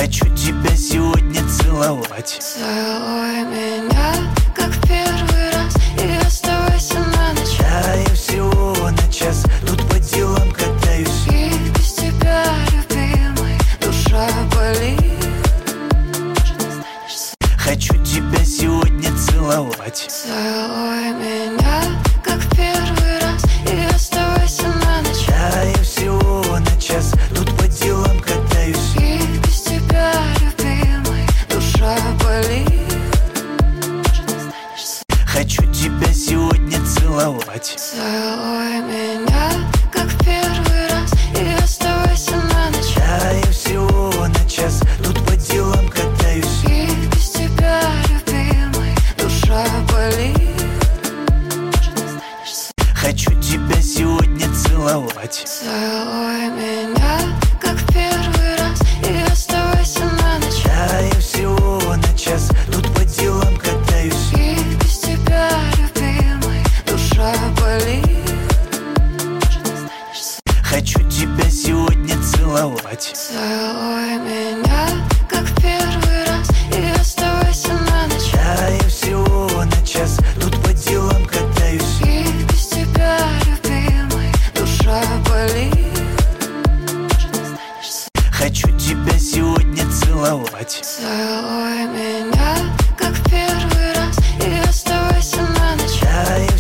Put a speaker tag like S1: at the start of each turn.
S1: Хочу тебя сегодня целовать.
S2: Целуй меня, как в первый раз, и оставайся на ночь.
S1: Да, я всего на час тут по делам катаюсь.
S2: И без тебя, любимый, душа болит.
S1: Хочу тебя сегодня целовать.
S2: Целуй меня, как в первый раз, и оставайся на ночь.
S1: Да, я всего на час тут по делам катаюсь.
S2: И без тебя, любимый, душа болит.
S1: Хочу тебя сегодня целовать.
S2: Целуй меня, как в первый раз, и оставайся на ночь.
S1: Да, я всего на час тут по делам катаюсь.
S2: И без тебя, любимый, душа болит.
S1: Хочу тебя сегодня целовать.
S2: Целуй меня, как в первый раз, и оставайся на ночь.
S1: Да, я всего на час тут по делам катаюсь.
S2: И без тебя, любимый, душа болит.
S1: Хочу тебя сегодня целовать.
S2: Целуй меня, как в первый раз, и оставайся на ночь.
S1: Да, я всего на час тут по делам катаюсь.
S2: И без тебя, любимый, душа болит.
S1: Хочу тебя сегодня целовать.
S2: Целуй меня, как в первый раз, и оставайся на ночь.
S1: Да, я